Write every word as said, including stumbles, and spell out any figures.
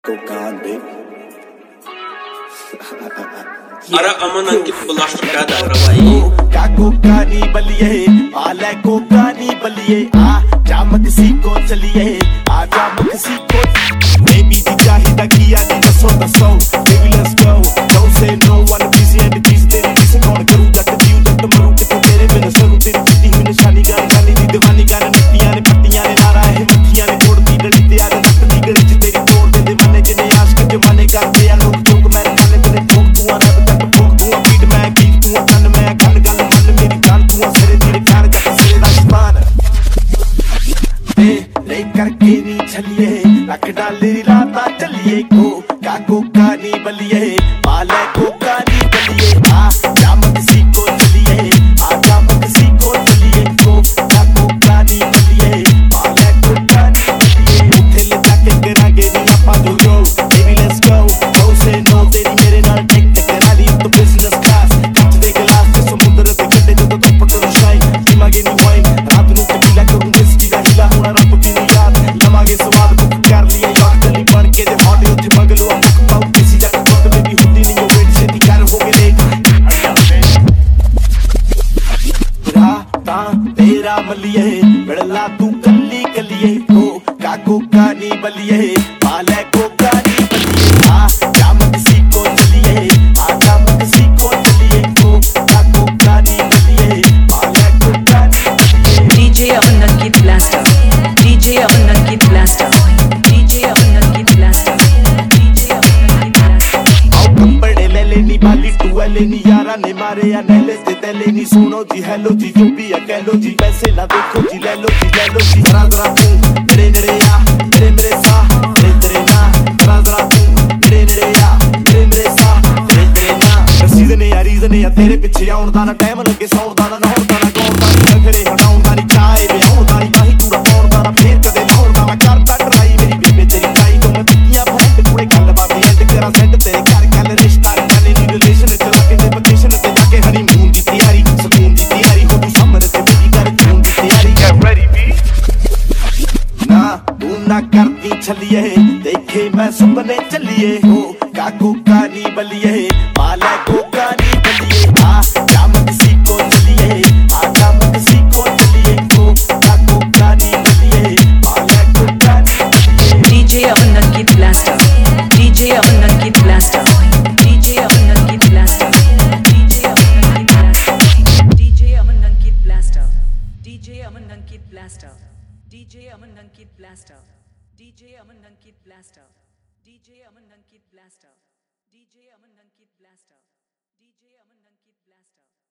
अरे अमन अंकित ब्लास्टर का दाग रहा भाई काको कानी बलिए आले को कानी बलिए आ जामक सी को चलिए आ जामक सी को बेबी दी चाहिदा किया दी दसो दसो baby let's go don't say no one busy and this तेरी किस कौन करूं जट जीव जट मरूं कि तू तेरे बिन सरू तेरी पीती हुई निशानी गाल गाली दी दीवानी गाल नीतियां ने पट्टियां ने नारा है मक्खियां ने तोड़ दी डली ते याद नट दी गली च तेरी तोड़ दे दीवाने जिने आशिक जमाने कर दे आ लोग जोक मेरे काले तेरे ठोक तू आ रैप तक ठोक तू आ बीट मैं गीत तू आ तन मैं गल गल मन मेरी जान तू आ सिरे तेरे प्यार का सिरे दा आसमान ए रे करके नी छलिए रख डाले राता चलिए को काको कानी बलिए पाले को कानी बलिए आ जामक सी को चलिए आ जामक सी को चलिए को काको कानी बलिए पाले को कानी बलिए उठे ले जाके करांगे नी आपा जो यो baby let's go don't say no तेरी मेरे नाल टेक टेक करा ली तो बिजनेस क्लास कच दे गिलास से समुद्र दे कंढे जो तो पकड़ शाइन दिमागे नी वाइन रात नु टकीला करूं विस्की दा हिला होना रब की नी याद लमागे स्वाद बुक कर लिए यार चली बन के दे हॉट उठे मंगलू अब बुक पाऊ किसी जगह तो बेबी हुदी नी यो वेट से कर हो गए लेट ता तेरा मलिए बड़ला तू कल्ली कलिए को काको कानी बलिए पाले को कानी बलिए आ जामक सी को चलिए आ जामक सी को चलिए को काको कानी बलिए पाले को कानी बलिए DJ Aman Ankit blaster DJ Aman Ankit blaster DJ Aman Ankit blaster DJ Aman Ankit blaster आओ कंबड़े ले लेनी बाली टू लेनी यारा ने मारे या नहले से तले नी सुनो जी हेलो जी जो भी है कह लो जी पैसे ना देखो जी ले लो जी ले लो जी जरा जरा तू तेरे नड़े आ तेरे मेरे सा तेरे तेरे ना जरा जरा तू तेरे नड़े आ तेरे मेरे सा तेरे तेरे ना सीजन या रीजन या तेरे पीछे आउण दा ना टाइम लगे सौण दा ना नौण दा ना गौण दा ना घरे हटाउण दा नी चाहे वे आउण दा नी बाही कूड़ा पाउण दा ना फेर कदे लाउण दा मैं करता ट्राई मेरी बेबे तेरी चाही तो मैं पिक्कियां फ्रेंड कुड़े गल बात एंड तेरा सेंड तेरे घर गल रिश्ता गल नी रिलेशन च लगे ते वेकेशन ते जाके हनीमून दी तैयारी सुकून दी तैयारी हो तू सामने ते मेरी कर जून दी तैयारी गेट रेडी बी ना तू ना करती छलिए देखे मैं सुपने चलिए हो काको कानी बलिए पाले को कानी बलिए आ जामक सी को चलिए आ जामक सी को चलिए को काको कानी बलिए पाले को कानी बलिए DJ Aman Ankit blaster DJ Aman Ankit blaster DJ Aman Ankit blaster DJ Aman Ankit blaster DJ Aman Ankit blaster DJ Aman Ankit blaster DJ Aman Ankit blaster DJ Aman Ankit blaster DJ Aman Ankit blaster DJ Aman Ankit blaster DJ Aman Ankit blaster